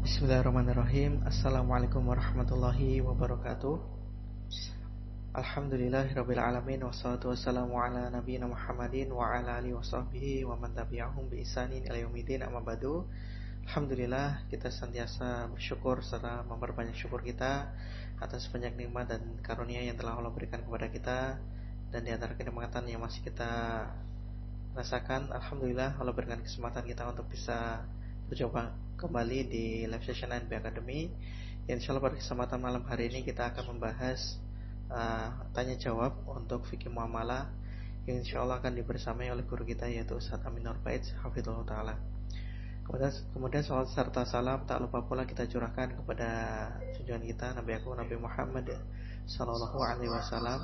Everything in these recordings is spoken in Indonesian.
Bismillahirrahmanirrahim. Assalamualaikum warahmatullahi wabarakatuh. Alhamdulillahirabbil alamin wassalatu wassalamu ala nabiyina Muhammadin wa ala alihi washabbihi wa man tabi'ahum bi ihsanin ila yaumil amma ba'du. Alhamdulillah, kita senantiasa bersyukur serta memperbanyak syukur kita atas banyak nikmat dan karunia yang telah Allah berikan kepada kita. Dan di antara kenikmatan yang masih kita rasakan, alhamdulillah Allah berikan kesempatan kita untuk bisa berjumpa kembali di live session NB Academy. Insyaallah pada kesempatan malam hari ini kita akan membahas tanya jawab untuk fikih muamalah yang insyaallah akan dibersamai oleh guru kita yaitu Ustaz Amin Nur Bait hafizahullah taala. Kemudian salat serta salam tak lupa pula kita curahkan kepada junjungan kita Nabi Muhammad sallallahu alaihi wasallam,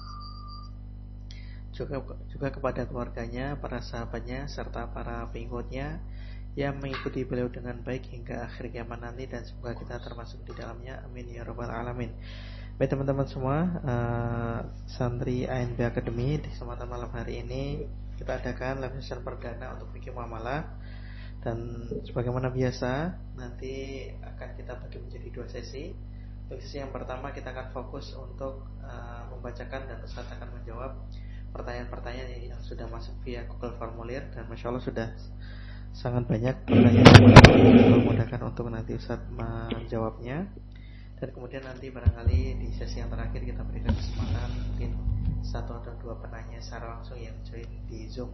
juga kepada keluarganya, para sahabatnya serta para pengikutnya yang mengikuti beliau dengan baik hingga akhir kiamat nanti, dan semoga kita termasuk di dalamnya, amin ya rabbal alamin. Baik teman-teman semua, santri ANB Academy, di kesempatan malam hari ini kita adakan live session perdana untuk fikih muamalah. Dan sebagaimana biasa nanti akan kita bagi menjadi dua sesi. Untuk sesi yang pertama kita akan fokus untuk membacakan dan Ustaz akan menjawab pertanyaan-pertanyaan yang sudah masuk via Google Formulir, dan Masya Allah sudah sangat banyak pertanyaan yang memudahkan untuk nanti Ustaz menjawabnya. Dan kemudian nanti barangkali di sesi yang terakhir kita berikan kesempatan mungkin satu atau dua penanya secara langsung yang join di Zoom.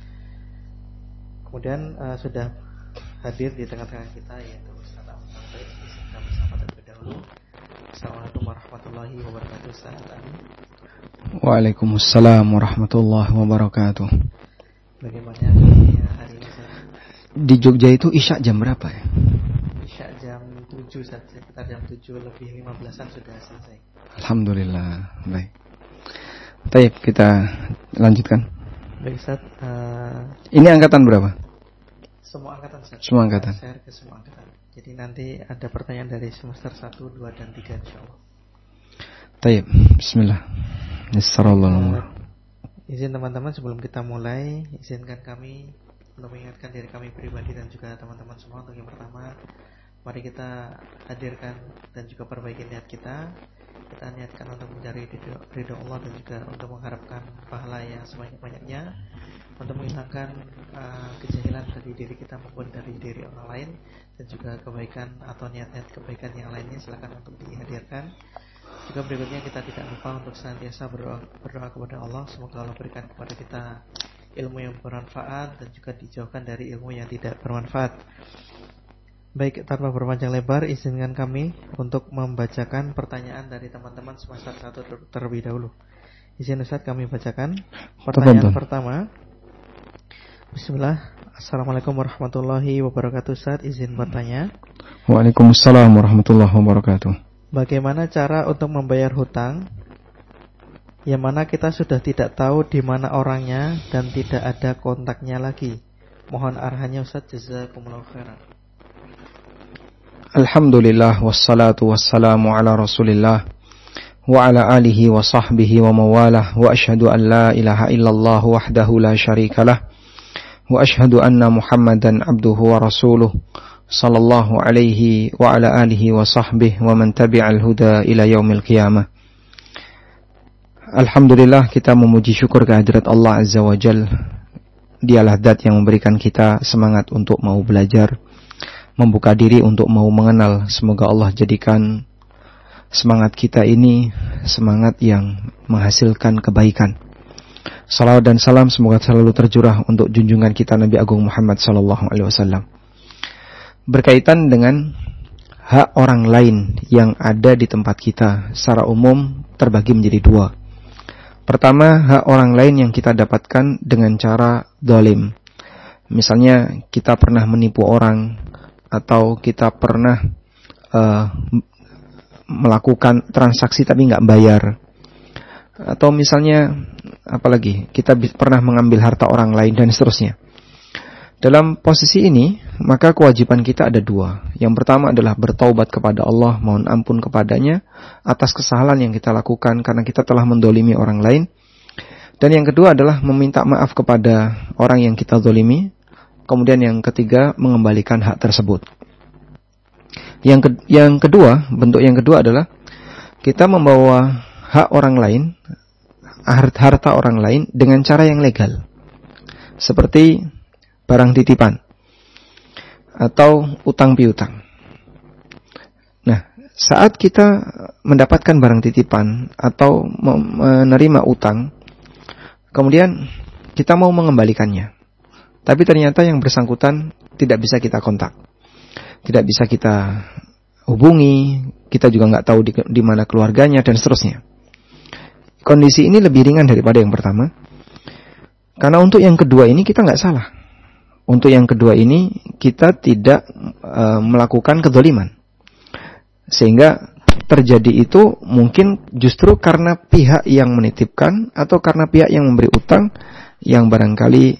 Kemudian sudah hadir di tengah-tengah kita yaitu Ustaz Amin Nur Bait. Kita bersama terlebih dahulu. Assalamualaikum warahmatullahi wabarakatuh. Ustaz Amin. Waalaikumsalam warahmatullahi wabarakatuh. Bagaimana hari ini Ustaz? Di Jogja itu Isya jam berapa ya? Isya jam 7 saja, sekitar jam 7 lebih 15-an sudah selesai. Alhamdulillah, baik. Baik, kita lanjutkan. Baik Ustaz, ini angkatan berapa? Semua angkatan Ustaz. Semua angkatan. Share ke semua angkatan. Jadi nanti ada pertanyaan dari semester 1, 2, dan 3 insyaallah. Baik, bismillah. Bismillahirrahmanirrahim. Izin teman-teman sebelum kita mulai, izinkan kami untuk mengingatkan diri kami pribadi dan juga teman-teman semua untuk yang pertama, mari kita hadirkan dan juga perbaiki niat kita. Kita niatkan untuk mencari ridho Allah dan juga untuk mengharapkan pahala yang sebanyak-banyaknya, untuk menghilangkan kejahilan dari diri kita maupun dari diri orang lain, dan juga kebaikan atau niat-niat kebaikan yang lainnya silakan untuk dihadirkan. Juga berikutnya kita tidak lupa untuk senantiasa berdoa kepada Allah, semoga Allah berikan kepada kita ilmu yang bermanfaat dan juga dijauhkan dari ilmu yang tidak bermanfaat. Baik, tanpa berpanjang lebar, izinkan kami untuk membacakan pertanyaan dari teman-teman semester 1 terlebih dahulu. Izin Ustaz kami bacakan pertanyaan pertama. Bismillah. Assalamualaikum warahmatullahi wabarakatuh. Ustaz, izin bertanya. Waalaikumsalam warahmatullahi wabarakatuh. Bagaimana cara untuk membayar hutang yang mana kita sudah tidak tahu di mana orangnya dan tidak ada kontaknya lagi? Mohon arahannya Ustaz, jazakumullahu khairan. Alhamdulillah wassalatu wassalamu ala Rasulillah wa ala alihi wa sahbihi wa mawalah, wa asyhadu an la ilaha illallah wahdahu la syarikalah, wa asyhadu anna Muhammadan abduhu wa rasuluh sallallahu alaihi wa ala alihi wa sahbihi wa man tabi'al huda ila yaumil qiyamah. Alhamdulillah, kita memuji syukur kehadirat Allah Azza wa Jal. Dialah zat yang memberikan kita semangat untuk mau belajar, membuka diri untuk mau mengenal. Semoga Allah jadikan semangat kita ini semangat yang menghasilkan kebaikan. Salawat dan salam semoga selalu tercurah untuk junjungan kita Nabi Agung Muhammad sallallahu alaihi wasallam. Berkaitan dengan hak orang lain yang ada di tempat kita, secara umum terbagi menjadi dua. Pertama, hak orang lain yang kita dapatkan dengan cara zalim. Misalnya kita pernah menipu orang, atau kita pernah melakukan transaksi tapi nggak bayar, atau misalnya apalagi kita pernah mengambil harta orang lain dan seterusnya. Dalam posisi ini, maka kewajiban kita ada dua. Yang pertama adalah bertaubat kepada Allah, mohon ampun kepadanya atas kesalahan yang kita lakukan karena kita telah mendolimi orang lain. Dan yang kedua adalah meminta maaf kepada orang yang kita dolimi. Kemudian yang ketiga, mengembalikan hak tersebut. Yang kedua, bentuk yang kedua adalah kita membawa hak orang lain, harta orang lain dengan cara yang legal. Seperti barang titipan atau utang piutang. Nah, saat kita mendapatkan barang titipan atau menerima utang, kemudian kita mau mengembalikannya, tapi ternyata yang bersangkutan tidak bisa kita kontak, tidak bisa kita hubungi, kita juga nggak tahu di mana keluarganya dan seterusnya. Kondisi ini lebih ringan daripada yang pertama, karena untuk yang kedua ini kita nggak salah. Untuk yang kedua ini kita tidak melakukan kedzaliman, sehingga terjadi itu mungkin justru karena pihak yang menitipkan atau karena pihak yang memberi utang yang barangkali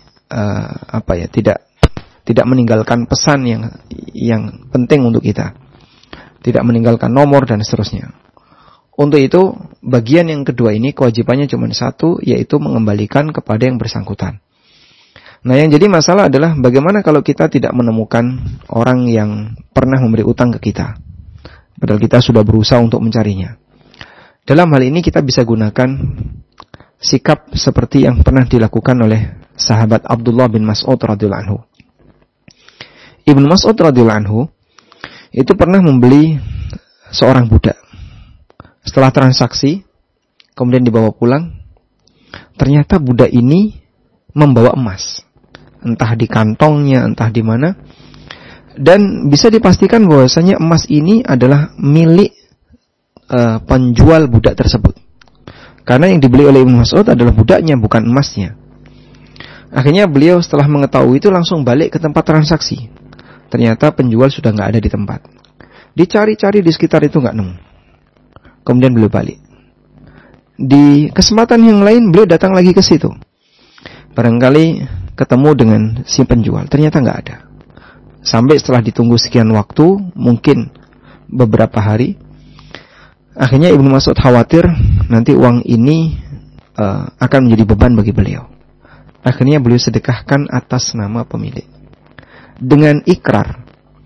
tidak meninggalkan pesan yang penting untuk kita, tidak meninggalkan nomor dan seterusnya. Untuk itu bagian yang kedua ini kewajibannya cuma satu, yaitu mengembalikan kepada yang bersangkutan. Nah, yang jadi masalah adalah bagaimana kalau kita tidak menemukan orang yang pernah memberi utang ke kita, padahal kita sudah berusaha untuk mencarinya. Dalam hal ini kita bisa gunakan sikap seperti yang pernah dilakukan oleh sahabat Abdullah bin Mas'ud radhiyallahu anhu. Ibnu Mas'ud radhiyallahu anhu itu pernah membeli seorang budak. Setelah transaksi, kemudian dibawa pulang, ternyata budak ini membawa emas, entah di kantongnya, entah di mana, dan bisa dipastikan bahwasanya emas ini adalah milik penjual budak tersebut. Karena yang dibeli oleh Ibnu Mas'ud adalah budaknya, bukan emasnya. Akhirnya beliau setelah mengetahui itu langsung balik ke tempat transaksi. Ternyata penjual sudah nggak ada di tempat. Dicari-cari di sekitar itu nggak nemu. Kemudian beliau balik. Di kesempatan yang lain beliau datang lagi ke situ. Barangkali ketemu dengan si penjual. Ternyata nggak ada. Sampai setelah ditunggu sekian waktu, mungkin beberapa hari, akhirnya Ibnu Mas'ud khawatir nanti uang ini akan menjadi beban bagi beliau. Akhirnya beliau sedekahkan atas nama pemilik, dengan ikrar,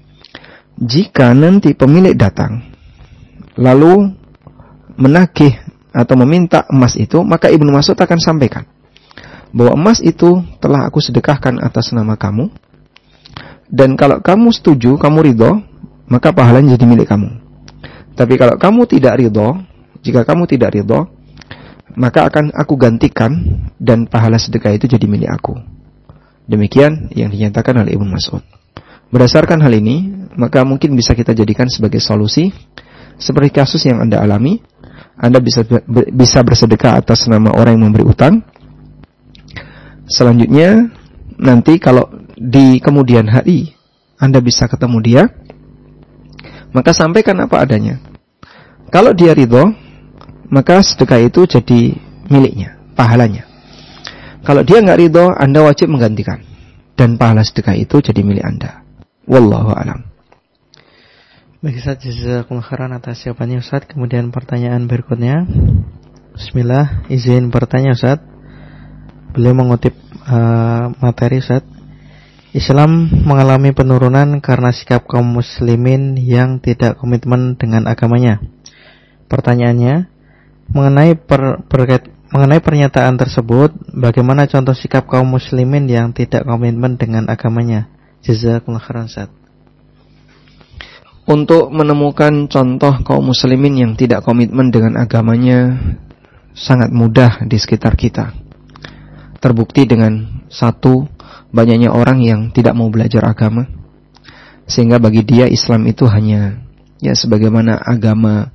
jika nanti pemilik datang lalu menagih atau meminta emas itu, maka Ibnu Mas'ud akan sampaikan bahwa emas itu telah aku sedekahkan atas nama kamu, dan kalau kamu setuju, kamu ridho, maka pahalanya jadi milik kamu. Tapi kalau kamu tidak ridho, jika kamu tidak ridho, maka akan aku gantikan dan pahala sedekah itu jadi milik aku. Demikian yang dinyatakan oleh Ibnu Mas'ud. Berdasarkan hal ini, maka mungkin bisa kita jadikan sebagai solusi seperti kasus yang Anda alami. Anda bisa bersedekah atas nama orang yang memberi utang. Selanjutnya, nanti kalau di kemudian hari Anda bisa ketemu dia, maka sampaikan apa adanya. Kalau dia ridho, maka sedekah itu jadi miliknya, pahalanya. Kalau dia nggak ridho, Anda wajib menggantikan, dan pahala sedekah itu jadi milik Anda. Wallahu a'lam. Baik Ustaz, jazakumullah khairan atas jawabannya Ustaz. Kemudian pertanyaan berikutnya. Bismillah, izin bertanya Ustaz. Beliau mengutip materi Ustaz. Islam mengalami penurunan karena sikap kaum muslimin yang tidak komitmen dengan agamanya. Pertanyaannya, mengenai pernyataan tersebut, bagaimana contoh sikap kaum muslimin yang tidak komitmen dengan agamanya? Jazakumullah khairan Ustaz. Untuk menemukan contoh kaum muslimin yang tidak komitmen dengan agamanya sangat mudah di sekitar kita. Terbukti dengan satu, banyaknya orang yang tidak mau belajar agama, sehingga bagi dia Islam itu hanya ya sebagaimana agama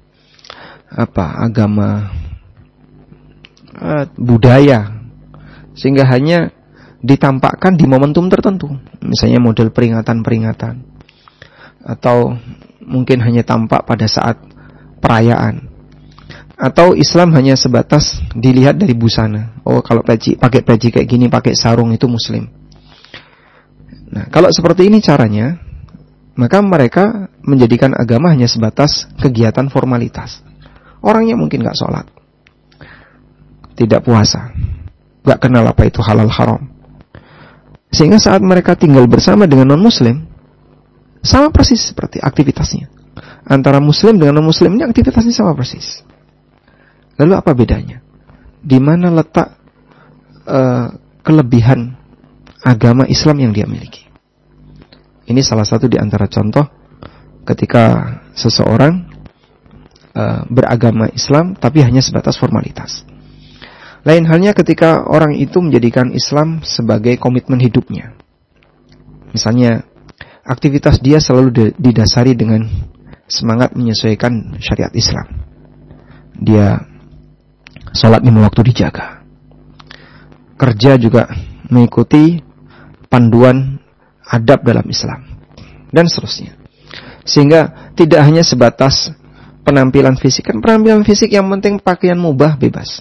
budaya, sehingga hanya ditampakkan di momentum tertentu, misalnya model peringatan-peringatan, atau mungkin hanya tampak pada saat perayaan, atau Islam hanya sebatas dilihat dari busana. Oh, kalau pakai peci kayak gini, pakai sarung itu muslim. Nah, kalau seperti ini caranya, maka mereka menjadikan agama hanya sebatas kegiatan formalitas. Orangnya mungkin gak sholat, tidak puasa, gak kenal apa itu halal haram, sehingga saat mereka tinggal bersama dengan non-muslim, sama persis seperti aktivitasnya. antara muslim dengan non-muslim ini aktivitasnya sama persis. Lalu apa bedanya? Di mana letak kelebihan agama Islam yang dia miliki? Ini salah satu di antara contoh ketika seseorang beragama Islam tapi hanya sebatas formalitas. Lain halnya ketika orang itu menjadikan Islam sebagai komitmen hidupnya. Misalnya, aktivitas dia selalu didasari dengan semangat menyesuaikan syariat Islam. Dia sholat 5 waktu dijaga. Kerja juga mengikuti panduan adab dalam Islam. Dan seterusnya. Sehingga tidak hanya sebatas penampilan fisik. Kan penampilan fisik yang penting pakaian mubah bebas.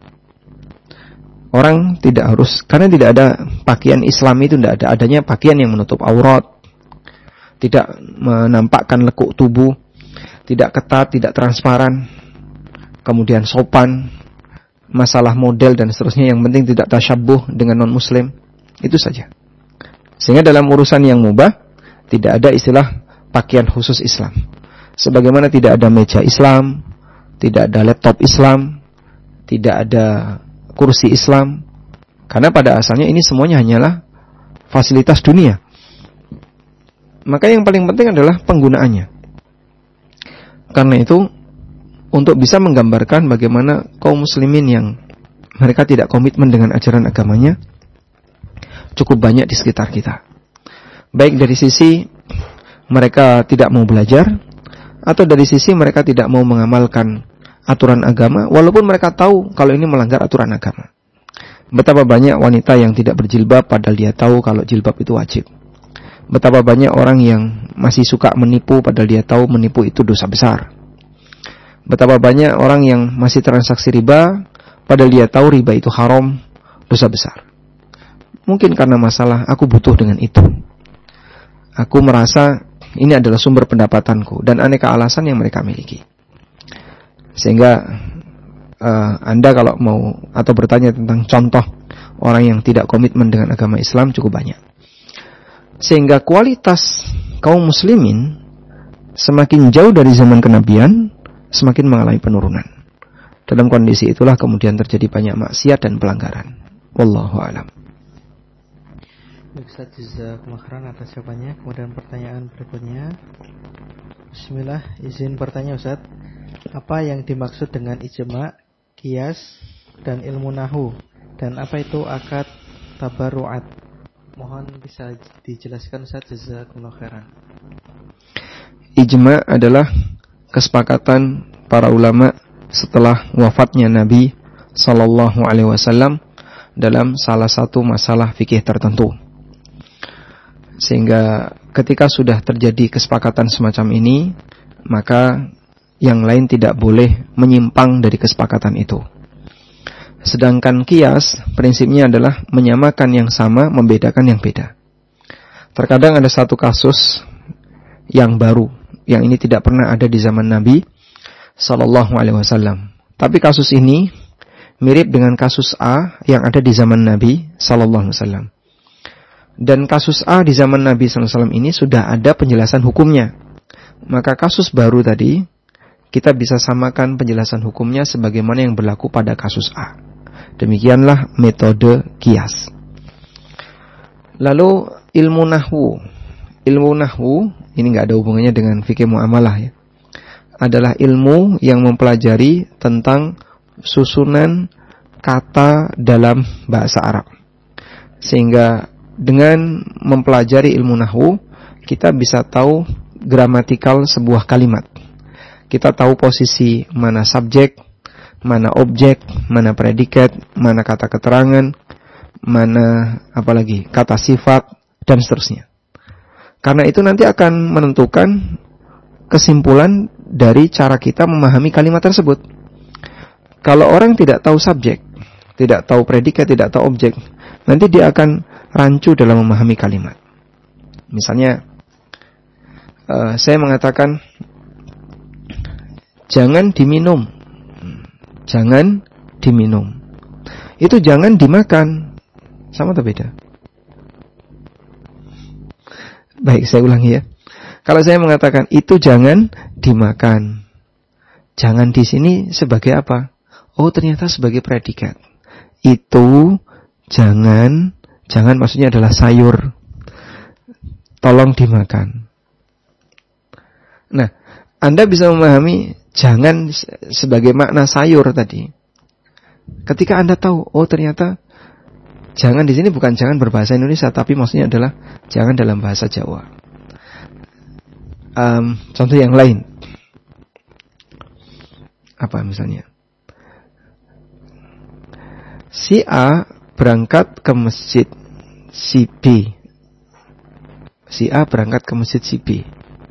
Orang tidak harus, karena tidak ada pakaian Islam itu tidak ada. Adanya pakaian yang menutup aurat, tidak menampakkan lekuk tubuh, tidak ketat, tidak transparan, kemudian sopan, masalah model dan seterusnya, yang penting tidak tasyabbuh dengan non-muslim. Itu saja. Sehingga dalam urusan yang mubah tidak ada istilah pakaian khusus Islam. Sebagaimana tidak ada meja Islam, tidak ada laptop Islam, tidak ada kursi Islam, karena pada asalnya ini semuanya hanyalah fasilitas dunia. Maka yang paling penting adalah penggunaannya. Karena itu, untuk bisa menggambarkan bagaimana kaum muslimin yang mereka tidak komitmen dengan ajaran agamanya, cukup banyak di sekitar kita. Baik dari sisi mereka tidak mau belajar, atau dari sisi mereka tidak mau mengamalkan aturan agama, walaupun mereka tahu kalau ini melanggar aturan agama. Betapa banyak wanita yang tidak berjilbab padahal dia tahu kalau jilbab itu wajib. Betapa banyak orang yang masih suka menipu padahal dia tahu menipu itu dosa besar. Betapa banyak orang yang masih transaksi riba padahal dia tahu riba itu haram, dosa besar. Mungkin karena masalah aku butuh dengan itu. Aku merasa ini adalah sumber pendapatanku, dan aneka alasan yang mereka miliki. Sehingga Anda kalau mau atau bertanya tentang contoh orang yang tidak komitmen dengan agama Islam cukup banyak. Sehingga kualitas kaum muslimin semakin jauh dari zaman kenabian, semakin mengalami penurunan. Dalam kondisi itulah kemudian terjadi banyak maksiat dan pelanggaran. Wallahu a'lam. Ustaz, jazakumullah khairan atas jawabannya. Kemudian pertanyaan berikutnya. Bismillah, izin bertanya Ustaz. Apa yang dimaksud dengan ijma', qiyas, dan ilmu nahu? Dan apa itu akad tabarru'at? Mohon bisa dijelaskan Ustaz, jazakumullah khairan. Ijma' adalah kesepakatan para ulama setelah wafatnya Nabi sallallahu alaihi wasallam dalam salah satu masalah fikih tertentu. Sehingga ketika sudah terjadi kesepakatan semacam ini, maka yang lain tidak boleh menyimpang dari kesepakatan itu. Sedangkan qiyas prinsipnya adalah menyamakan yang sama, membedakan yang beda. Terkadang ada satu kasus yang baru, yang ini tidak pernah ada di zaman Nabi sallallahu alaihi wasallam. Tapi kasus ini mirip dengan kasus A yang ada di zaman Nabi sallallahu alaihi wasallam. Dan kasus A di zaman Nabi sallallahu alaihi wasallam ini sudah ada penjelasan hukumnya. Maka kasus baru tadi kita bisa samakan penjelasan hukumnya sebagaimana yang berlaku pada kasus A. Demikianlah metode qiyas. Lalu ilmu nahwu. Ilmu nahwu ini enggak ada hubungannya dengan fikih muamalah ya. Adalah ilmu yang mempelajari tentang susunan kata dalam bahasa Arab. Sehingga dengan mempelajari ilmu nahwu, kita bisa tahu gramatikal sebuah kalimat. Kita tahu posisi mana subjek, mana objek, mana predikat, mana kata keterangan, mana apalagi kata sifat, dan seterusnya. Karena itu nanti akan menentukan kesimpulan dari cara kita memahami kalimat tersebut. Kalau orang tidak tahu subjek, tidak tahu predikat, tidak tahu objek, nanti dia akan rancu dalam memahami kalimat. Misalnya, saya mengatakan, jangan diminum. Jangan diminum. Itu jangan dimakan. Sama atau beda? Baik, saya ulangi ya. Kalau saya mengatakan itu jangan dimakan, jangan di sini sebagai apa? Oh, ternyata sebagai predikat. Itu jangan maksudnya adalah sayur. Tolong dimakan. Nah, Anda bisa memahami jangan sebagai makna sayur tadi. Ketika Anda tahu, oh ternyata jangan di sini bukan jangan berbahasa Indonesia, tapi maksudnya adalah jangan dalam bahasa Jawa. Contoh yang lain. Apa misalnya? Si A berangkat ke masjid si B. Si A berangkat ke masjid si B.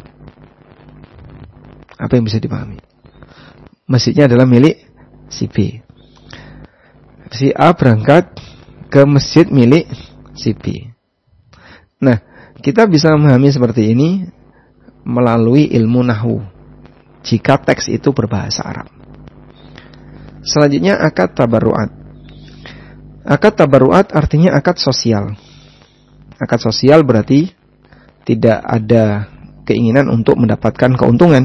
Apa yang bisa dipahami? Masjidnya adalah milik si B. Si A berangkat ke masjid milik si B. Nah, kita bisa memahami seperti ini melalui ilmu nahwu, jika teks itu berbahasa Arab. Selanjutnya akad tabarruat. Akad tabarruat artinya akad sosial. Akad sosial berarti tidak ada keinginan untuk mendapatkan keuntungan.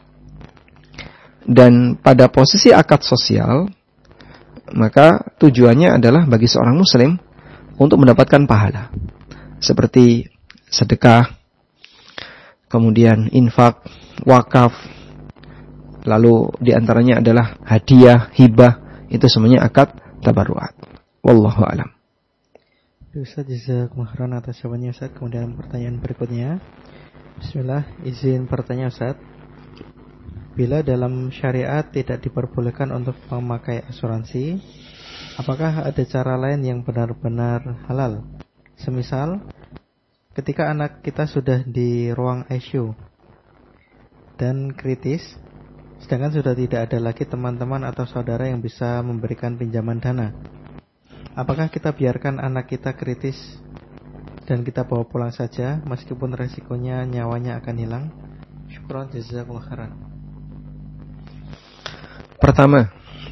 Dan pada posisi akad sosial, maka tujuannya adalah bagi seorang muslim untuk mendapatkan pahala. Seperti sedekah, kemudian infak, wakaf, lalu diantaranya adalah hadiah, hibah, itu semuanya akad tabarruat. Wallahu a'lam. Ustaz, jazakumullah khairan atas jawabannya Ustaz. Kemudian pertanyaan berikutnya. Bismillah, izin bertanya Ustaz. Bila dalam syariat tidak diperbolehkan untuk memakai asuransi, apakah ada cara lain yang benar-benar halal? Semisal, ketika anak kita sudah di ruang ICU dan kritis, sedangkan sudah tidak ada lagi teman-teman atau saudara yang bisa memberikan pinjaman dana, apakah kita biarkan anak kita kritis dan kita bawa pulang saja meskipun resikonya nyawanya akan hilang? Syukran, jazakumullah khairan. Pertama,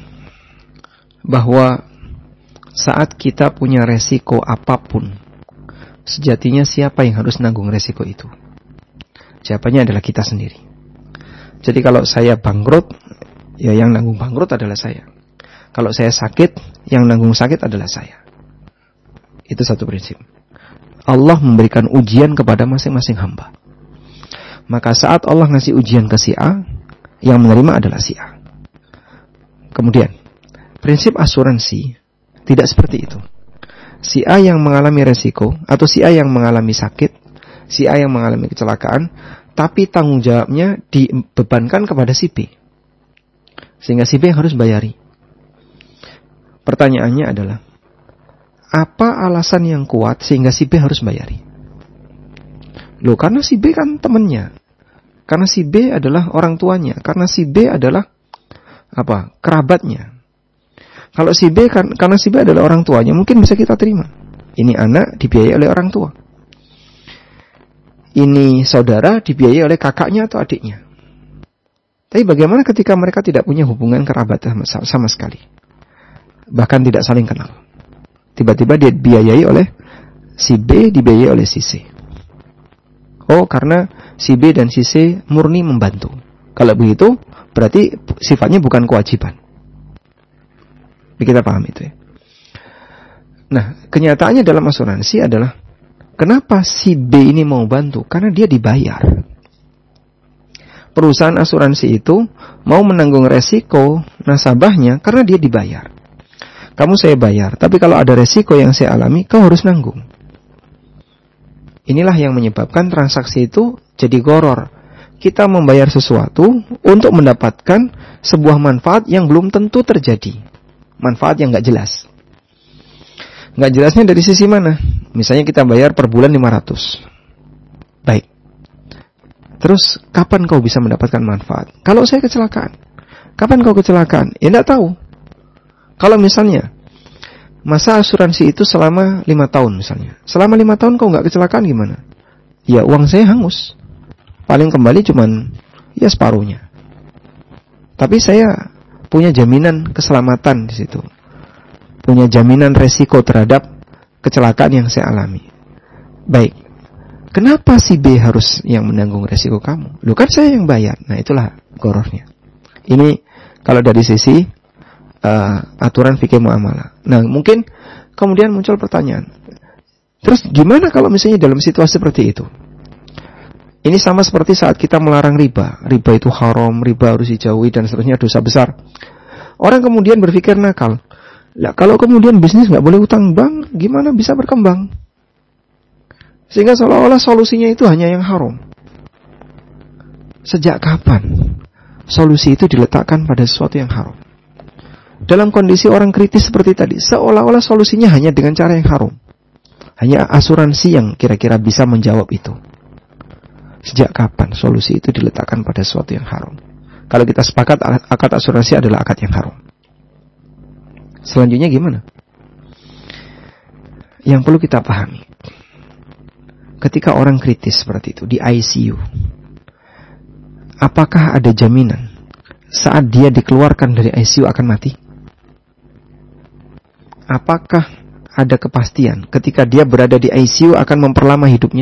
bahwa saat kita punya resiko apapun, sejatinya siapa yang harus nanggung resiko itu? Jawabannya adalah kita sendiri. Jadi kalau saya bangkrut, ya yang nanggung bangkrut adalah saya. Kalau saya sakit, yang nanggung sakit adalah saya. Itu satu prinsip. Allah memberikan ujian kepada masing-masing hamba. Maka saat Allah ngasih ujian ke si A, yang menerima adalah si A. Kemudian, prinsip asuransi tidak seperti itu. Si A yang mengalami resiko, atau si A yang mengalami sakit, si A yang mengalami kecelakaan, tapi tanggung jawabnya dibebankan kepada si B. Sehingga si B harus bayari. Pertanyaannya adalah, apa alasan yang kuat sehingga si B harus bayari? Loh, karena si B kan temannya. Karena si B adalah orang tuanya. Karena si B adalah kerabatnya. Kalau si B karena si B adalah orang tuanya, mungkin bisa kita terima. Ini anak dibiayai oleh orang tua. Ini saudara dibiayai oleh kakaknya atau adiknya. Tapi bagaimana ketika mereka tidak punya hubungan kerabat sama sekali? Bahkan tidak saling kenal. Tiba-tiba dia dibiayai oleh si B, dibiayai oleh si C. Oh, karena si B dan si C murni membantu. Kalau begitu, berarti sifatnya bukan kewajiban. Kita paham itu ya. Nah, kenyataannya dalam asuransi adalah, kenapa si B ini mau bantu? Karena dia dibayar. Perusahaan asuransi itu mau menanggung resiko nasabahnya karena dia dibayar. Kamu saya bayar, tapi kalau ada resiko yang saya alami, kau harus nanggung. Inilah yang menyebabkan transaksi itu jadi gharar. Kita membayar sesuatu untuk mendapatkan sebuah manfaat yang belum tentu terjadi. Manfaat yang gak jelas. Gak jelasnya dari sisi mana? Misalnya kita bayar per bulan 500. Baik. Terus kapan kau bisa mendapatkan manfaat? Kalau saya kecelakaan. Kapan kau kecelakaan? Ya gak tahu. Kalau misalnya masa asuransi itu selama 5 tahun misalnya. Selama 5 tahun kau gak kecelakaan gimana? Ya uang saya hangus. Paling kembali cuman ya separuhnya. Tapi saya punya jaminan keselamatan di situ. Punya jaminan resiko terhadap kecelakaan yang saya alami. Baik. Kenapa si B harus yang menanggung resiko kamu? Loh kan saya yang bayar. Nah itulah gorornya. Ini kalau dari sisi aturan fikih muamalah. Nah mungkin kemudian muncul pertanyaan, terus gimana kalau misalnya dalam situasi seperti itu? Ini sama seperti saat kita melarang riba. Riba itu haram, riba harus dijauhi dan seterusnya, dosa besar. Orang kemudian berpikir nakal. Lah kalau kemudian bisnis nggak boleh utang bank, gimana bisa berkembang? Sehingga seolah-olah solusinya itu hanya yang haram. Sejak kapan solusi itu diletakkan pada sesuatu yang haram? Dalam kondisi orang kritis seperti tadi, seolah-olah solusinya hanya dengan cara yang haram. Hanya asuransi yang kira-kira bisa menjawab itu. Sejak kapan solusi itu diletakkan pada sesuatu yang haram? Kalau kita sepakat akad asuransi adalah akad yang haram. Selanjutnya gimana? Yang perlu kita pahami, ketika orang kritis seperti itu di ICU, apakah ada jaminan saat dia dikeluarkan dari ICU akan mati? Apakah ada kepastian ketika dia berada di ICU akan memperlama hidupnya?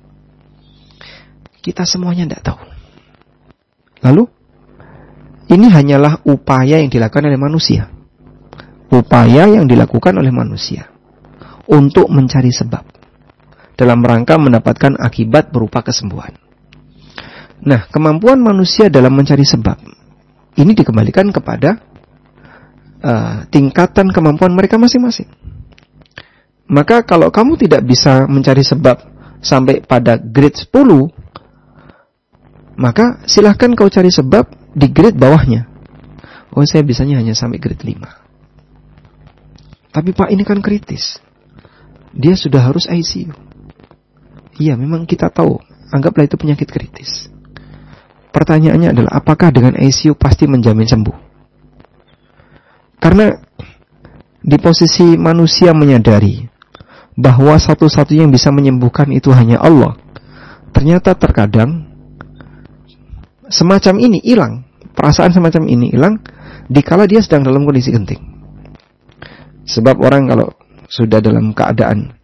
Kita semuanya tidak tahu. Lalu, ini hanyalah upaya yang dilakukan oleh manusia. Upaya yang dilakukan oleh manusia untuk mencari sebab dalam rangka mendapatkan akibat berupa kesembuhan. Nah, kemampuan manusia dalam mencari sebab ini dikembalikan kepada tingkatan kemampuan mereka masing-masing. Maka kalau kamu tidak bisa mencari sebab sampai pada grade 10, maka silahkan kau cari sebab di grade bawahnya. Oh, saya bisanya hanya sampai grade 5. Tapi Pak, ini kan kritis. Dia sudah harus ICU. Iya, memang kita tahu. Anggaplah itu penyakit kritis. Pertanyaannya adalah, apakah dengan ICU pasti menjamin sembuh? Karena di posisi manusia menyadari bahwa satu-satunya yang bisa menyembuhkan itu hanya Allah. Ternyata terkadang semacam ini hilang, perasaan semacam ini hilang dikala dia sedang dalam kondisi genting. Sebab orang kalau sudah dalam keadaan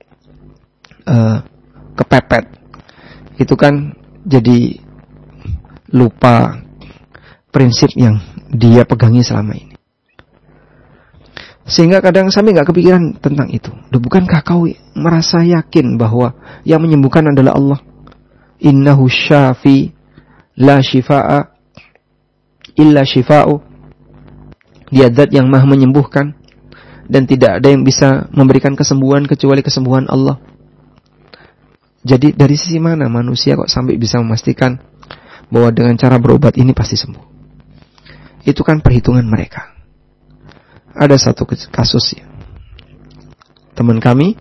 kepepet, itu kan jadi lupa prinsip yang dia pegangi selama ini. Sehingga kadang sampai nggak kepikiran tentang itu. Bukankah kau merasa yakin bahwa yang menyembuhkan adalah Allah? Innahu syafi la shifa'a illa shifa'u. Dia zat yang maha menyembuhkan dan tidak ada yang bisa memberikan kesembuhan kecuali kesembuhan Allah. Jadi dari sisi mana manusia kok sampai bisa memastikan bahwa dengan cara berobat ini pasti sembuh? Itu kan perhitungan mereka. Ada satu kasus ya, teman kami,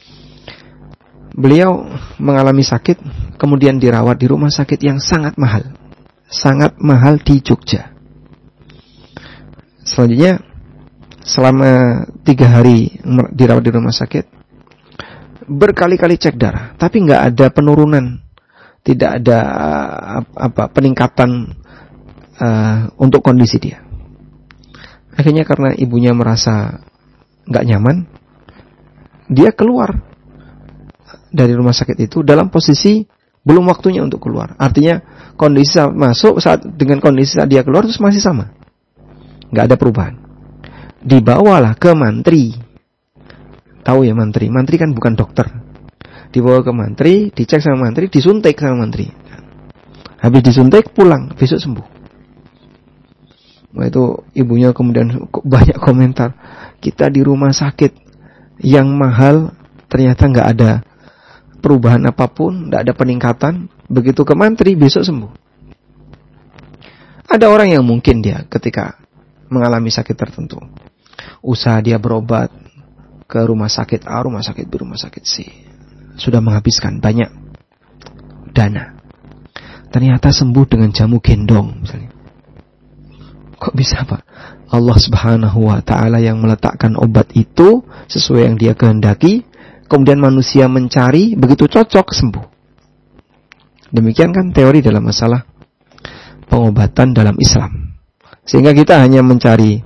beliau mengalami sakit, kemudian dirawat di rumah sakit yang sangat mahal di Jogja. Selanjutnya, selama 3 hari dirawat di rumah sakit, berkali-kali cek darah, tapi nggak ada penurunan, tidak ada peningkatan untuk kondisi dia. Akhirnya karena ibunya merasa nggak nyaman, dia keluar dari rumah sakit itu dalam posisi belum waktunya untuk keluar. Artinya kondisi saat masuk dengan kondisi saat dia keluar itu masih sama, nggak ada perubahan. Dibawalah ke mantri. Tahu ya mantri? Mantri kan bukan dokter. Dibawa ke mantri, dicek sama mantri, disuntik sama mantri. Habis disuntik pulang, besok sembuh. Wah, itu ibunya kemudian banyak komentar. Kita di rumah sakit yang mahal ternyata nggak ada perubahan apapun, nggak ada peningkatan. Begitu ke mantri besok sembuh. Ada orang yang mungkin dia ketika mengalami sakit tertentu, usaha dia berobat ke rumah sakit A, rumah sakit B, rumah sakit C, sudah menghabiskan banyak dana. Ternyata sembuh dengan jamu gendong misalnya. Kok bisa Pak? Allah Subhanahu wa ta'ala yang meletakkan obat itu sesuai yang dia kehendaki, kemudian manusia mencari, begitu cocok sembuh. Demikian kan teori dalam masalah pengobatan dalam Islam. Sehingga kita hanya mencari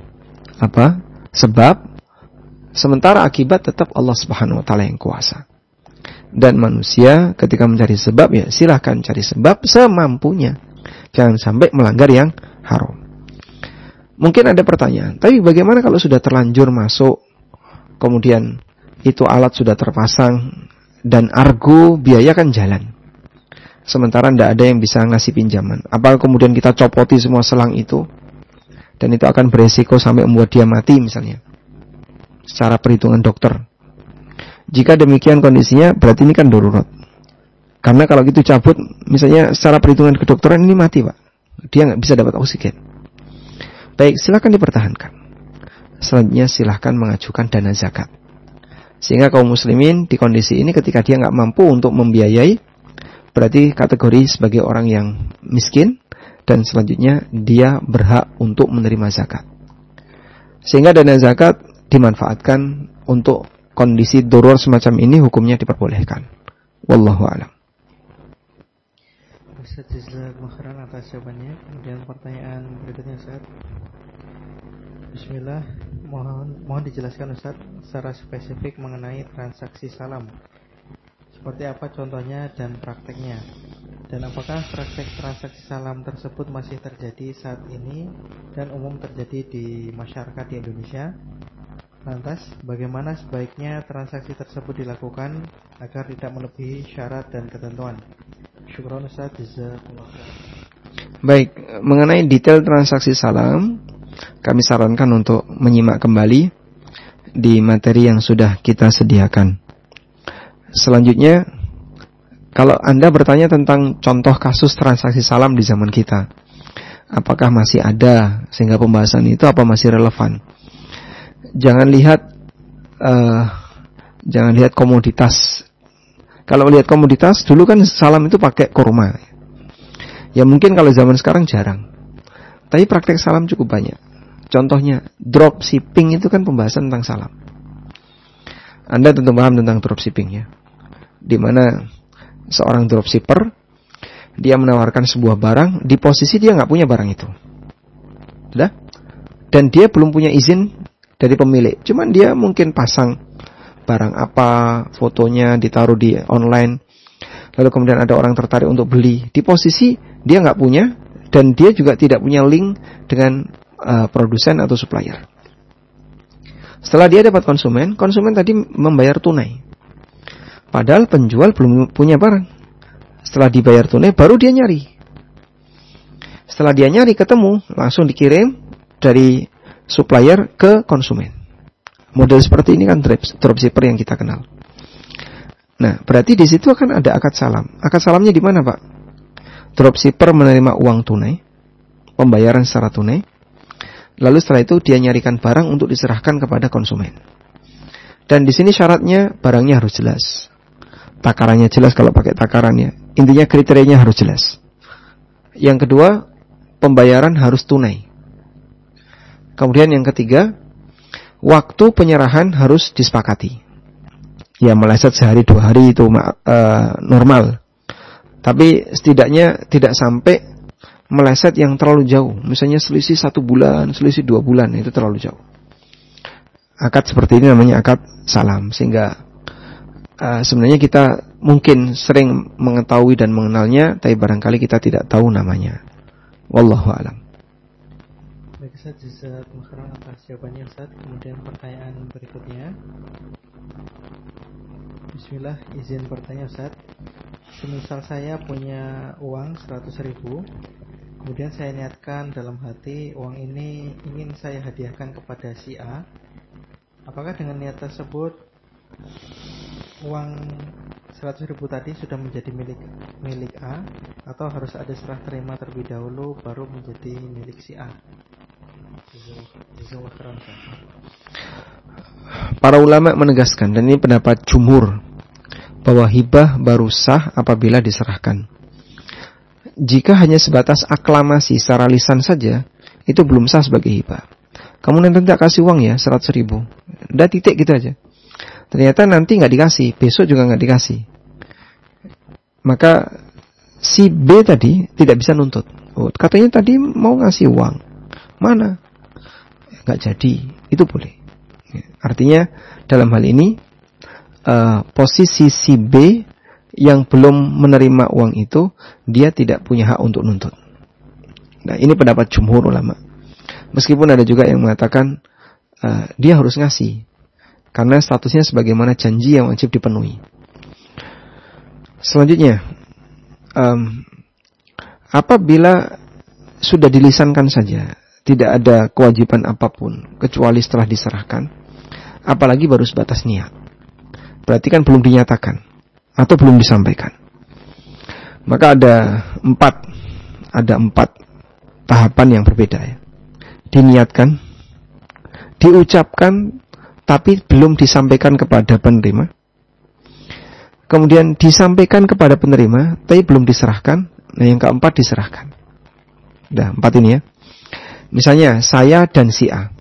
sebab, sementara akibat tetap Allah Subhanahu wa ta'ala yang kuasa. Dan manusia ketika mencari sebab, ya silahkan cari sebab semampunya. Jangan sampai melanggar yang haram. Mungkin ada pertanyaan, tapi bagaimana kalau sudah terlanjur masuk, kemudian itu alat sudah terpasang, dan argo biaya kan jalan, sementara tidak ada yang bisa ngasih pinjaman. Apakah kemudian kita copoti semua selang itu, dan itu akan beresiko sampai membuat dia mati misalnya, secara perhitungan dokter? Jika demikian kondisinya, berarti ini kan darurat. Karena kalau gitu cabut, misalnya secara perhitungan kedokteran ini mati Pak, dia nggak bisa dapat oksigen. Baik, silakan dipertahankan. Selanjutnya silakan mengajukan dana zakat. Sehingga kaum muslimin di kondisi ini ketika dia nggak mampu untuk membiayai, berarti kategori sebagai orang yang miskin, dan selanjutnya dia berhak untuk menerima zakat. Sehingga dana zakat dimanfaatkan untuk kondisi darurat semacam ini, hukumnya diperbolehkan. Wallahu a'lam. Ustaz jazakallahu khairan atas jawabannya. Kemudian pertanyaan berikutnya Ustaz. Bismillah, mohon dijelaskan Ustaz secara spesifik mengenai transaksi salam. Seperti apa contohnya dan prakteknya? Dan apakah praktek transaksi salam tersebut masih terjadi saat ini dan umum terjadi di masyarakat di Indonesia? Lantas, bagaimana sebaiknya transaksi tersebut dilakukan agar tidak melebihi syarat dan ketentuan? Syukran Ustaz, jazakallahu khairan. Baik, mengenai detail transaksi salam, kami sarankan untuk menyimak kembali di materi yang sudah kita sediakan. Selanjutnya, kalau Anda bertanya tentang contoh kasus transaksi salam di zaman kita, apakah masih ada sehingga pembahasan itu apa masih relevan? Jangan lihat komoditas. Kalau lihat komoditas, dulu kan salam itu pakai kurma. Ya mungkin kalau zaman sekarang jarang. Tapi praktek salam cukup banyak. Contohnya, dropshipping itu kan pembahasan tentang salam. Anda tentu paham tentang dropshipping ya. Di mana seorang dropshipper, dia menawarkan sebuah barang, di posisi dia nggak punya barang itu. Sudah? Dan dia belum punya izin dari pemilik. Cuman dia mungkin pasang barang apa, fotonya ditaruh di online, lalu kemudian ada orang tertarik untuk beli. Di posisi dia nggak punya, dan dia juga tidak punya link dengan produsen atau supplier. Setelah dia dapat konsumen tadi membayar tunai, padahal penjual belum punya barang. Setelah dibayar tunai, baru dia nyari. Setelah dia nyari ketemu, langsung dikirim dari supplier ke konsumen. Model seperti ini kan dropshipper yang kita kenal. Nah, berarti di situ akan ada akad salam. Akad salamnya di mana, Pak? Dropshipper menerima uang tunai, pembayaran secara tunai. Lalu setelah itu dia nyarikan barang untuk diserahkan kepada konsumen. Dan di sini syaratnya barangnya harus jelas. Takarannya jelas kalau pakai takarannya. Intinya kriterianya harus jelas. Yang kedua, pembayaran harus tunai. Kemudian yang ketiga, waktu penyerahan harus disepakati. Ya meleset sehari 2 hari itu normal. Tapi setidaknya tidak sampai meleset yang terlalu jauh. Misalnya selisih 1 bulan, selisih 2 bulan, itu terlalu jauh. Akad seperti ini namanya akad salam. Sehingga sebenarnya kita mungkin sering mengetahui dan mengenalnya, tapi barangkali kita tidak tahu namanya. Wallahu a'lam. Baik Ustaz, jazakallahu khairan atas jawabannya Ustaz. Kemudian pertanyaan berikutnya. Bismillah, izin bertanya Ustaz. Semisal saya punya uang 100.000, kemudian saya niatkan dalam hati uang ini ingin saya hadiahkan kepada si A. Apakah dengan niat tersebut uang 100.000 tadi sudah menjadi milik A, atau harus ada serah terima terlebih dahulu baru menjadi milik si A? Para ulama menegaskan, dan ini pendapat jumhur, bahwa hibah baru sah apabila diserahkan. Jika hanya sebatas aklamasi secara lisan saja, itu belum sah sebagai hibah. Kamu nanti tak kasih uang ya 100.000, udah titik gitu aja. Ternyata nanti nggak dikasih, besok juga nggak dikasih. Maka si B tadi tidak bisa nuntut. Oh, katanya tadi mau ngasih uang, mana? Nggak jadi, itu boleh. Artinya dalam hal ini posisi si B yang belum menerima uang itu, dia tidak punya hak untuk nuntut. Nah, ini pendapat jumhur ulama. Meskipun ada juga yang mengatakan dia harus ngasih, karena statusnya sebagaimana janji yang wajib dipenuhi. Selanjutnya, apabila sudah dilisankan saja, tidak ada kewajiban apapun kecuali setelah diserahkan, apalagi baru sebatas niat, berarti kan belum dinyatakan atau belum disampaikan. Maka ada empat tahapan yang berbeda ya. Diniatkan, diucapkan, tapi belum disampaikan kepada penerima. Kemudian disampaikan kepada penerima, tapi belum diserahkan. Nah, yang keempat diserahkan. Udah, 4 ini ya. Misalnya, saya dan si A.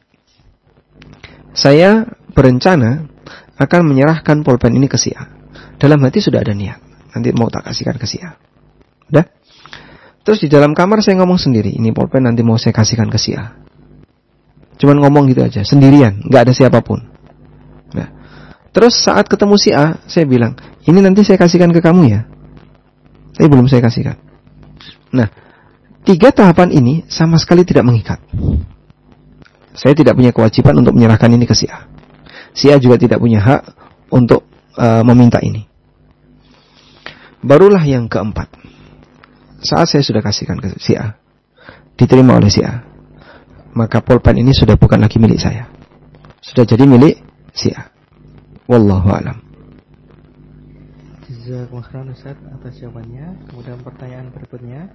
Saya berencana akan menyerahkan pulpen ini ke si A. Dalam hati sudah ada niat, nanti mau tak kasihkan ke si A. Udah? Terus di dalam kamar saya ngomong sendiri, ini pulpen nanti mau saya kasihkan ke si A. Cuman ngomong gitu aja, sendirian, gak ada siapapun. Nah, terus saat ketemu si A, saya bilang, ini nanti saya kasihkan ke kamu ya. Tapi belum saya kasihkan. Nah, 3 tahapan ini sama sekali tidak mengikat. Saya tidak punya kewajiban untuk menyerahkan ini ke si A. Si A juga tidak punya hak untuk meminta ini. Barulah yang keempat. Saat saya sudah kasihkan ke si A, diterima oleh si A, maka pulpen ini sudah bukan lagi milik saya. Sudah jadi milik si A. Wallahu a'lam. Jazakumullah khairan Ustaz atas jawabannya. Kemudian pertanyaan berikutnya.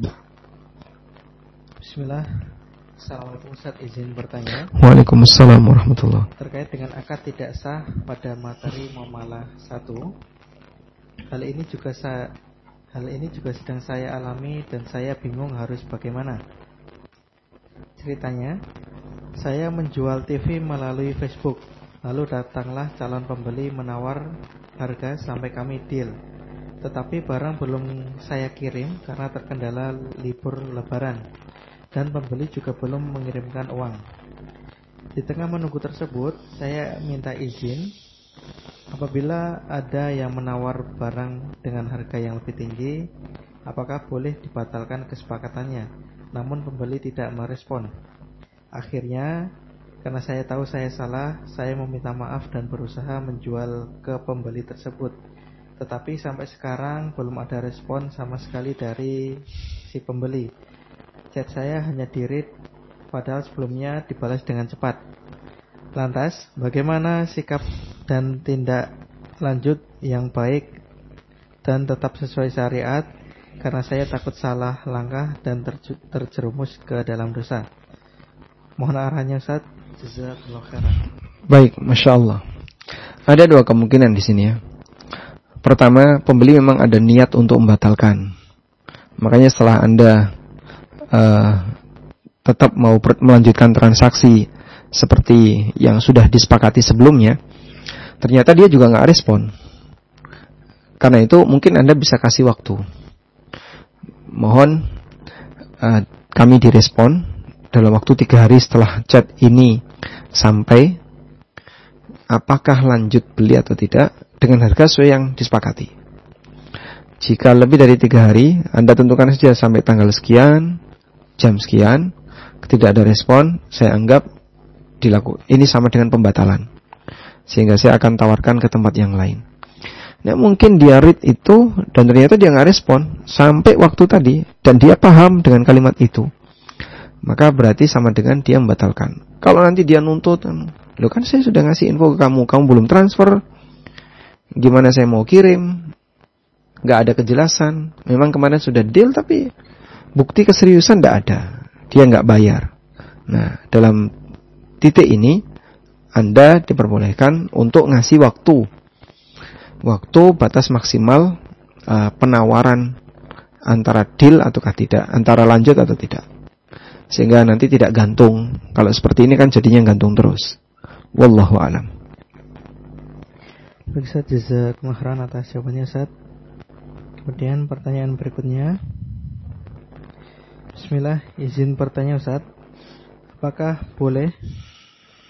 Bismillah. Assalamualaikum Ustaz, izin bertanya. Waalaikumsalam warahmatullahi. Terkait dengan akad tidak sah pada materi muamalah 1. Hal ini juga sedang saya alami dan saya bingung harus bagaimana. Ceritanya, saya menjual TV melalui Facebook. Lalu datanglah calon pembeli menawar harga sampai kami deal. Tetapi barang belum saya kirim karena terkendala libur lebaran. Dan pembeli juga belum mengirimkan uang. Di tengah menunggu tersebut, saya minta izin apabila ada yang menawar barang dengan harga yang lebih tinggi, apakah boleh dibatalkan kesepakatannya. Namun pembeli tidak merespon. Akhirnya, karena saya tahu saya salah, saya meminta maaf dan berusaha menjual ke pembeli tersebut. Tetapi sampai sekarang belum ada respon sama sekali dari si pembeli. Chat saya hanya di-read, padahal sebelumnya dibalas dengan cepat. Lantas, bagaimana sikap dan tindak lanjut yang baik dan tetap sesuai syariat? Karena saya takut salah langkah dan terjerumus ke dalam dosa. Mohon arahannya Ustaz. Jazakallahu khairan. Baik, Masya Allah. Ada 2 kemungkinan di sini ya. Pertama, pembeli memang ada niat untuk membatalkan. Makanya setelah Anda tetap mau melanjutkan transaksi seperti yang sudah disepakati sebelumnya, ternyata dia juga nggak respon. Karena itu mungkin Anda bisa kasih waktu. Mohon kami direspon dalam waktu 3 hari setelah chat ini sampai, apakah lanjut beli atau tidak dengan harga sesuai yang disepakati. Jika lebih dari 3 hari, Anda tentukan saja sampai tanggal sekian, jam sekian, tidak ada respon, saya anggap ini sama dengan pembatalan. Sehingga saya akan tawarkan ke tempat yang lain. Nah, mungkin dia read itu dan ternyata dia nggak respon sampai waktu tadi dan dia paham dengan kalimat itu, maka berarti sama dengan dia membatalkan. Kalau nanti dia nuntut, loh kan saya sudah ngasih info ke kamu belum transfer, gimana saya mau kirim? Nggak ada kejelasan. Memang kemarin sudah deal tapi bukti keseriusan tidak ada, dia nggak bayar. Nah, dalam titik ini Anda diperbolehkan untuk ngasih waktu batas maksimal penawaran antara deal ataukah tidak, antara lanjut atau tidak, sehingga nanti tidak gantung. Kalau seperti ini kan jadinya gantung terus. Wallahu a'lam. Baik Ustaz, jazakumullah khairan atas jawabannya Ustaz. Kemudian pertanyaan berikutnya. Bismillah, izin bertanya Ustaz, apakah boleh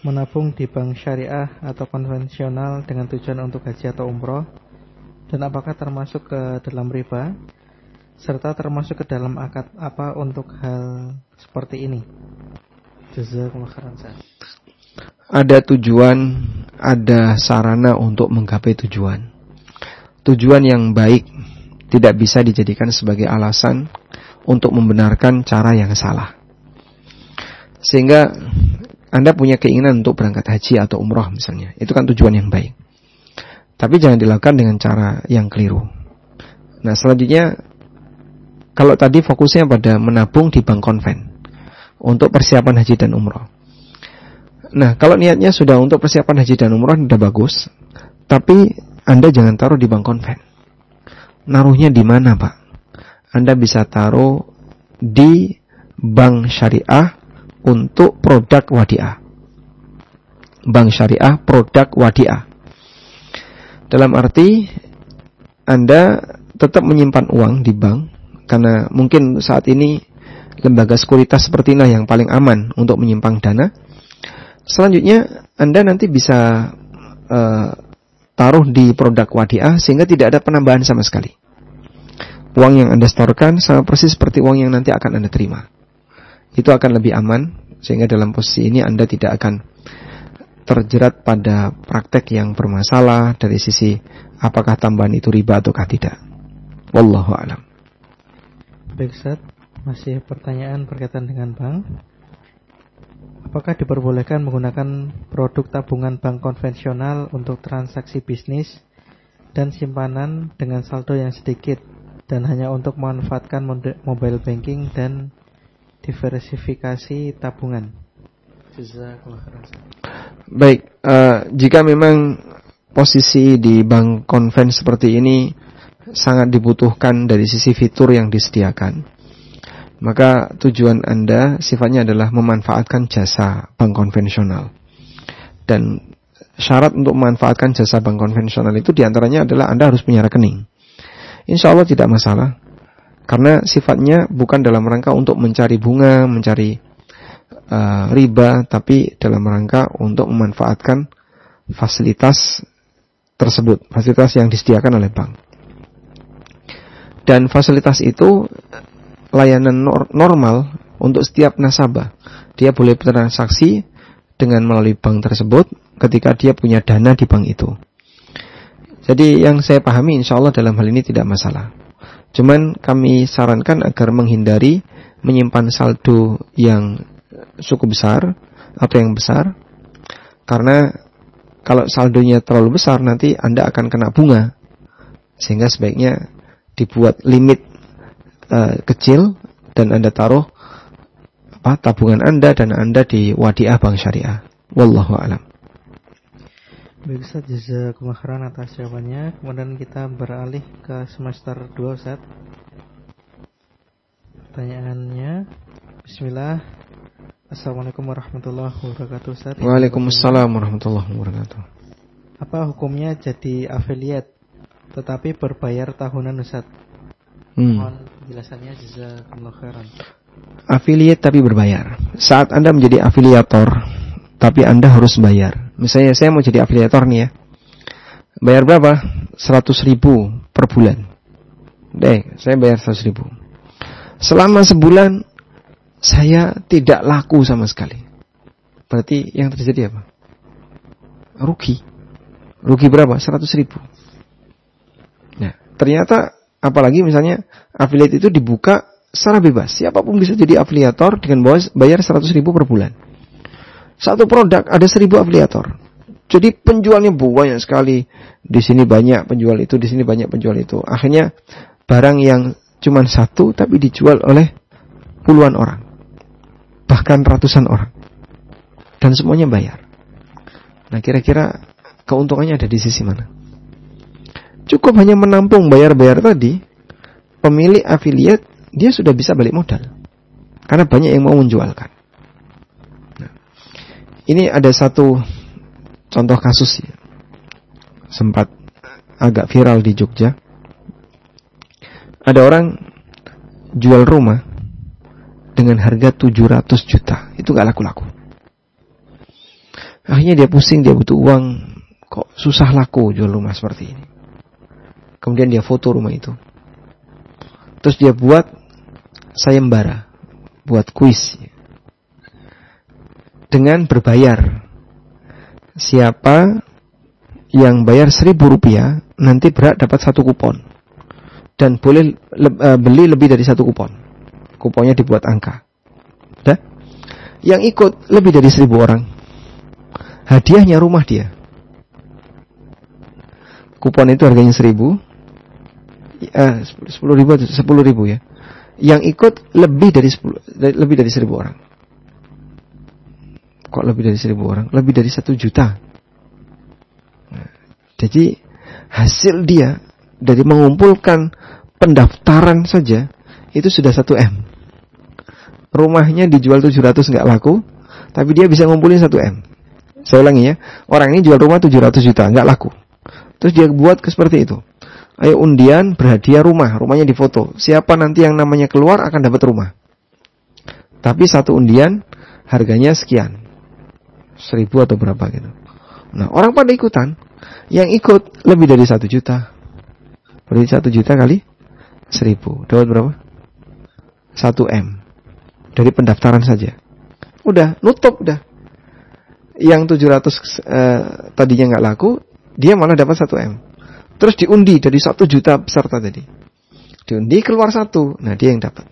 menabung di bank syariah atau konvensional dengan tujuan untuk haji atau umroh, dan apakah termasuk ke dalam riba, serta termasuk ke dalam akad apa untuk hal seperti ini? Jazakumullah khairan. Ada tujuan, ada sarana untuk menggapai tujuan. Tujuan yang baik tidak bisa dijadikan sebagai alasan untuk membenarkan cara yang salah. Sehingga Anda punya keinginan untuk berangkat haji atau umroh misalnya, itu kan tujuan yang baik. Tapi jangan dilakukan dengan cara yang keliru. Nah, selanjutnya, kalau tadi fokusnya pada menabung di bank konven untuk persiapan haji dan umroh. Nah, kalau niatnya sudah untuk persiapan haji dan umroh, sudah bagus. Tapi Anda jangan taruh di bank konven. Naruhnya di mana, Pak? Anda bisa taruh di bank syariah untuk produk wadiah. Bank syariah produk wadiah. Dalam arti Anda tetap menyimpan uang di bank, karena mungkin saat ini lembaga sekuritas seperti inilah yang paling aman untuk menyimpan dana. Selanjutnya Anda nanti bisa taruh di produk wadiah sehingga tidak ada penambahan sama sekali. Uang yang Anda setorkan sama persis seperti uang yang nanti akan Anda terima. Itu akan lebih aman, sehingga dalam posisi ini Anda tidak akan terjerat pada praktek yang bermasalah dari sisi apakah tambahan itu riba ataukah tidak. Wallahu a'lam. Baik, Ustaz, masih pertanyaan berkaitan dengan bank. Apakah diperbolehkan menggunakan produk tabungan bank konvensional untuk transaksi bisnis dan simpanan dengan saldo yang sedikit dan hanya untuk memanfaatkan mobile banking dan diversifikasi tabungan? Baik, jika memang posisi di bank konven seperti ini sangat dibutuhkan dari sisi fitur yang disediakan, maka tujuan Anda sifatnya adalah memanfaatkan jasa bank konvensional. Dan syarat untuk memanfaatkan jasa bank konvensional itu diantaranya adalah Anda harus punya rekening. Insya Allah tidak masalah, karena sifatnya bukan dalam rangka untuk mencari bunga, mencari riba, tapi dalam rangka untuk memanfaatkan fasilitas tersebut, fasilitas yang disediakan oleh bank. Dan fasilitas itu layanan normal untuk setiap nasabah. Dia boleh bertransaksi dengan melalui bank tersebut ketika dia punya dana di bank itu. Jadi yang saya pahami insya Allah dalam hal ini tidak masalah. Cuman kami sarankan agar menghindari menyimpan saldo yang cukup besar atau yang besar, karena kalau saldonya terlalu besar nanti Anda akan kena bunga. Sehingga sebaiknya dibuat limit kecil dan Anda taruh tabungan Anda dan Anda di wadiah bank syariah. Wallahu a'lam. Baik, Ustaz, jazakumullah khairan atas jawabannya. Kemudian kita beralih ke semester 2, Ustaz. Pertanyaannya, bismillah. Assalamualaikum warahmatullahi wabarakatuh, Ustaz. Waalaikumsalam warahmatullahi wabarakatuh. Apa hukumnya jadi afiliat tetapi berbayar tahunan, Ustaz? Mohon penjelasannya, jazakumullah khairan. Afiliat tapi berbayar. Saat Anda menjadi afiliator tapi Anda harus bayar. Misalnya saya mau jadi afiliator nih ya. Bayar berapa? 100.000 per bulan. Saya bayar 100.000. Selama sebulan saya tidak laku sama sekali. Berarti yang terjadi apa? Rugi. Rugi berapa? 100.000. Nah, ternyata apalagi misalnya afiliat itu dibuka secara bebas. Siapapun bisa jadi afiliator dengan bayar 100.000 per bulan. Satu produk ada 1.000 afiliator. Jadi penjualnya banyak sekali. Di sini banyak penjual itu, di sini banyak penjual itu. Akhirnya barang yang cuma satu tapi dijual oleh puluhan orang, bahkan ratusan orang, dan semuanya bayar. Nah, kira-kira keuntungannya ada di sisi mana? Cukup hanya menampung bayar-bayar tadi, pemilik afiliat dia sudah bisa balik modal, karena banyak yang mau menjualkan. Nah, ini ada satu contoh kasus ya, sempat agak viral di Jogja. Ada orang jual rumah dengan harga 700 juta. Itu gak laku-laku. Akhirnya dia pusing, dia butuh uang, kok susah laku jual rumah seperti ini. Kemudian dia foto rumah itu. Terus dia buat sayembara, buat kuis. Dengan berbayar. Siapa yang bayar 1.000 rupiah, nanti berhak dapat 1 kupon. Dan boleh beli lebih dari 1 kupon. Kuponnya dibuat angka. Udah? Yang ikut lebih dari 1.000 orang. Hadiahnya rumah dia. Kupon itu harganya 1.000. 10.000 ya. Yang ikut lebih dari 1.000 orang. Kok lebih dari 1.000 orang? Lebih dari 1 juta. Nah, jadi hasil dia dari mengumpulkan pendaftaran saja itu sudah 1 M. Rumahnya dijual 700 nggak laku, tapi dia bisa ngumpulin 1 M. Saya ulangi ya, orang ini jual rumah 700 juta, nggak laku. Terus dia buat seperti itu. Ayo undian berhadiah rumah, rumahnya difoto. Siapa nanti yang namanya keluar akan dapat rumah. Tapi 1 undian harganya sekian, 1.000 atau berapa gitu. Nah orang pada ikutan. Yang ikut lebih dari 1 juta. Berarti 1 juta kali 1.000. Dapat berapa? 1 M. Dari pendaftaran saja. Udah, nutup udah. Yang 700 tadinya nggak laku, dia malah dapat 1 M. Terus diundi dari 1 juta peserta tadi. Diundi keluar 1. Nah dia yang dapat.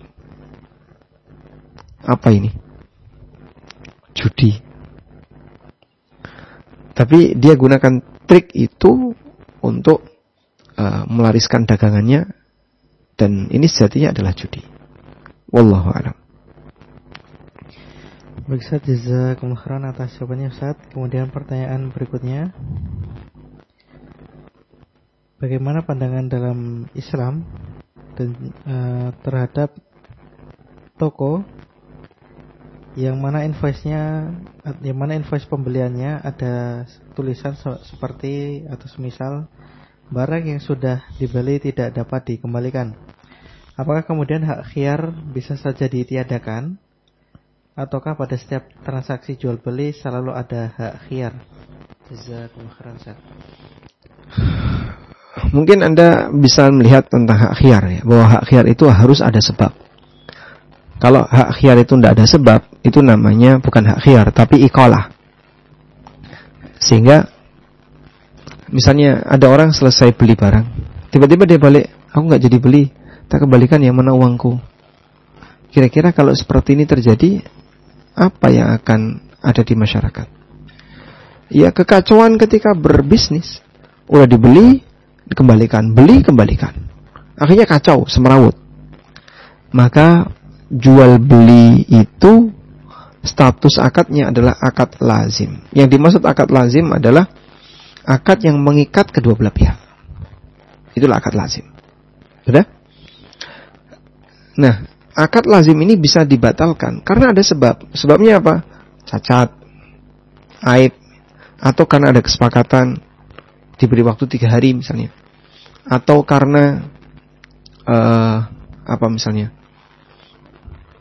Apa ini? Judi. Tapi dia gunakan trik itu untuk melariskan dagangannya. Dan ini sejatinya adalah judi. Wallahu a'lam. Baik Ustaz, jazakumullah khairan atas jawabannya Ustaz. Kemudian pertanyaan berikutnya, bagaimana pandangan dalam Islam dan terhadap toko yang mana invoice pembeliannya ada tulisan seperti atau semisal barang yang sudah dibeli tidak dapat dikembalikan. Apakah kemudian hak khiyar bisa saja ditiadakan? Ataukah pada setiap transaksi jual beli selalu ada hak khiyar? Jazakumullah khairan Ustaz. Mungkin Anda bisa melihat tentang hak khiyar ya, bahwa hak khiyar itu harus ada sebab. Kalau hak khiyar itu tidak ada sebab, itu namanya bukan hak khiyar, tapi iqalah. Sehingga misalnya ada orang selesai beli barang, tiba-tiba dia balik, aku nggak jadi beli, tak kembalikan yang mana uangku. Kira-kira kalau seperti ini terjadi, apa yang akan ada di masyarakat? Ya kekacauan ketika berbisnis. Udah dibeli, dikembalikan, beli, kembalikan. Akhirnya kacau, semerawut. Maka jual beli itu status akadnya adalah akad lazim. Yang dimaksud akad lazim adalah akad yang mengikat kedua belah pihak. Itulah akad lazim. Sudah? Nah, akad lazim ini bisa dibatalkan karena ada sebab. Sebabnya apa? Cacat, aib, atau karena ada kesepakatan diberi waktu 3 hari misalnya, atau karena misalnya